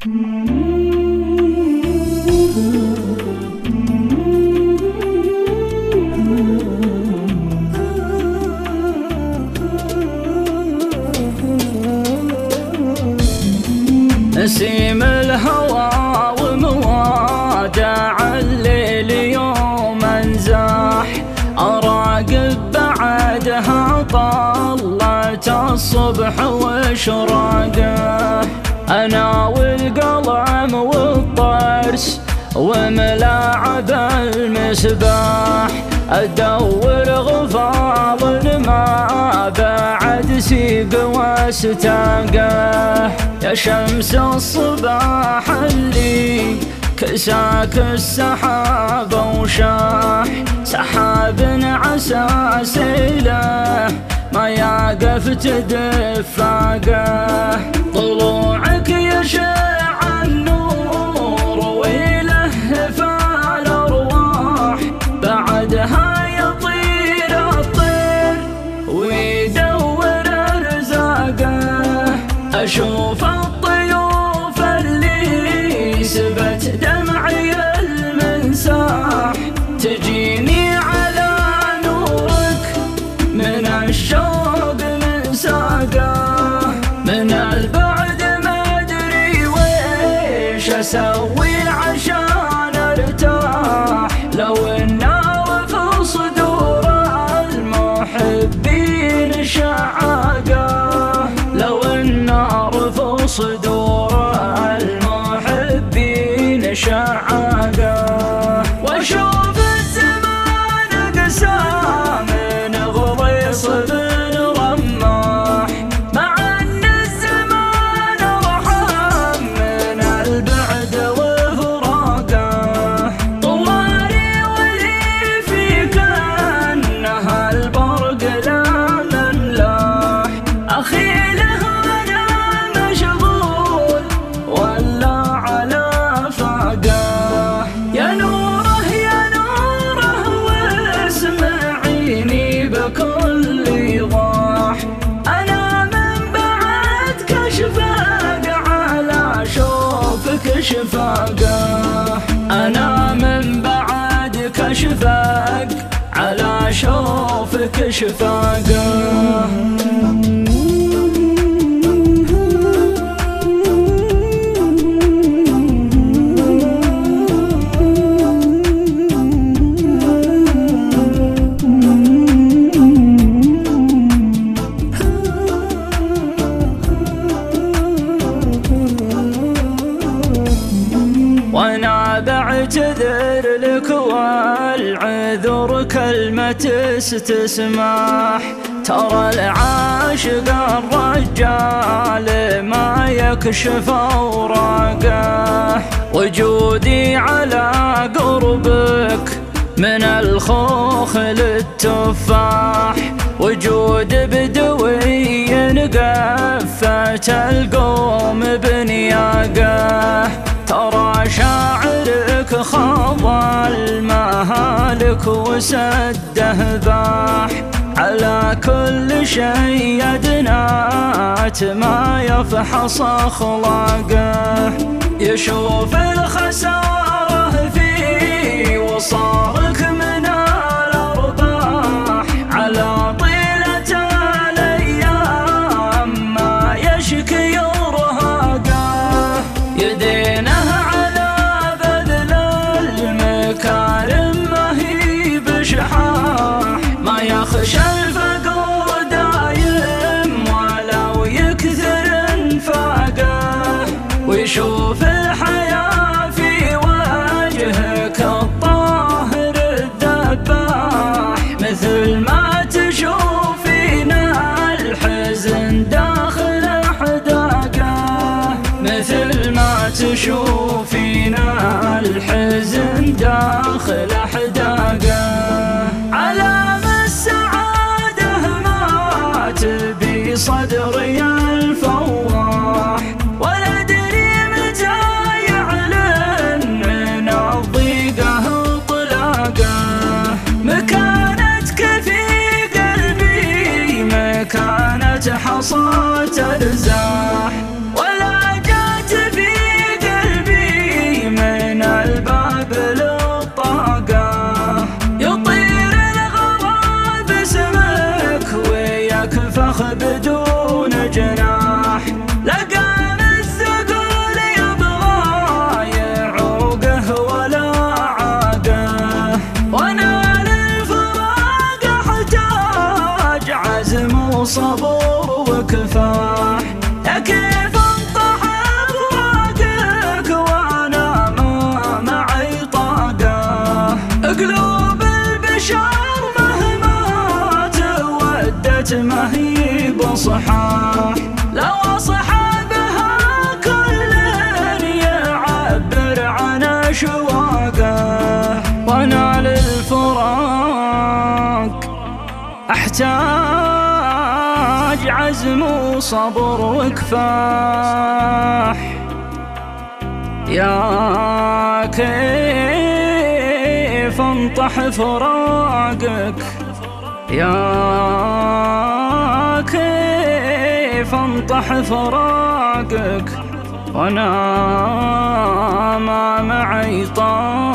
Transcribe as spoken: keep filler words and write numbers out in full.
نسيم الهوى وموادع الليل يوم انزاح، أراقب بعدها طلعت الصبح واشراقه، أنا والقلم والطرس وملاعب المسباح، أدور غفال ما بعد سيق واستاقه، يا شمس الصباح اللي كساك السحاب وشاح، سحاب عسى سيله ما يقف تدفاقه، طلوعك يشع النور ويلهف الأرواح، بعدها يطير الطير ويدور أرزاقه، أشوف الطيوف اللي سبت دمعي المنساح، تجيني على نورك من الشوق من ساقه، من البعد ما أدري ويش أسوي عشان أرتاح، لو النار في صدور المحبين شعاقه، لو النار في صدور المحبين شعاقه، واشوف الزمان قسى من غضيص بن رماح، مع ان الزمان ارحم من البعد وفراقه، طوالي ولي في كانها البرق لا منلاح، اخي له انا مشغول ولا على فاقه، يا نوره يا نوره واسمعيني بكل ايضاح، انا من بعد كشفاق على شوفك شفاقه، انا من بعد كشفاق على شوفك شفاقه. وانا بعتذر لك والعذر كلمة استسماح، ترى العاشق الرجال ما يكشف اوراقه، وجودي على قربك من الخوخ للتفاح، وجود بدوي قفة القوم بنياقه، ترى شاعرك خاض المهالك وسده باح، على كل شيء يدنات ما يفحص أخلاقه، يشوف الخسارة فيه وصارك من الأرباح، على طيلة الأيام ما يشكي يرهقه، يدينه على بذل المكارم ما هي بشحاح، ما يخشى الفقر دايم ولو يكثر انفاقه، ويشوف الحياة في وجهك الطاهر الذباح، مثل ما تشوفينا الحزن داخل أحداقه، مثل ما تشوفينا الحزن داخل أحداقه، علام السعادة ما تبي صدري الفواح، ولا أدري متى يعلن من الضيقة طلاقه، مكانتك في قلبي مكانة حصاة ارزاح، ولا جات في يحتاج عزم وصبر وكفاح. يا كيف انطح فراقك، يا كيف انطح فراقك، وانا ما معي طاق.